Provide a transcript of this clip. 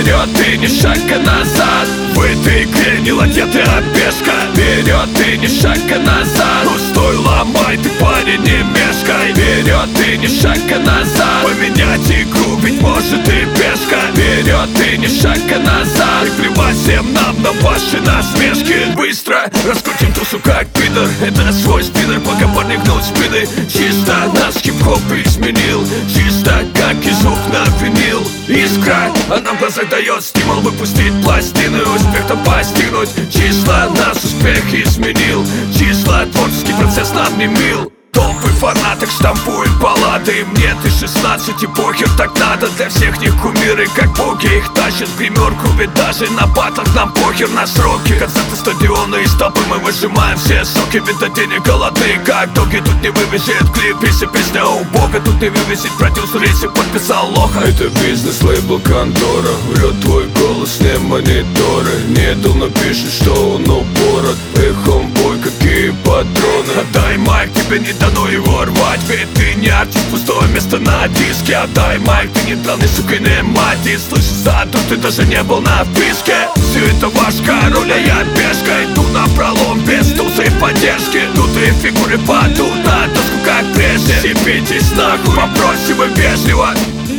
Вперед и ни шага назад. В этой игре не ладья, а пешка. Вперед и ни шага назад. Ну стой, ломай, ты парень, не мешкай. Вперед и ни шага назад. Поменять игру, ведь может и пешка. Вперед и ни шага назад. И плевать всем нам на ваши насмешки. Быстро раскрутим тушу как пидор. Это свой спиннер, пока парни гнут спины. Чисто наш хип-хоп изменил. Чисто как и звук на винил. Искра, а нам в глазах дает стимул выпустить пластины, успех-то постигнуть. Числа наш успех изменил. Числа творческий процесс нам не мил. Толпы фанаток штампуют баллады. Мне ты 16 и похер, так надо. Для всех них кумиры, как боги. Их тащат в гримерку, ведь даже на батлах нам похер на сроки. Концерты, стадионы и стопы, мы выжимаем все соки. Ведь до денег голодные, как доги. Тут не вывезет клип, если песня у бога. Тут не вывезет продюсер, если подписал лоха. Это бизнес-лейбл контора. Врет твой голос, не мониторы. Не дал, но пишет, что он упорот. Эхом бой, какие патроны. Отдай майк, тебе не дано его рвать. Ведь ты не артист, пустое место на диске. Отдай майк, ты не данный, сука, не мать. И слышишь заду, ты даже не был на вписке. Все это ваш король, а я пешка. Иду на пролом без туза и поддержки. Тут и фигуры падут на доску, как прежде. Сипитесь нахуй, попросим и вежливо.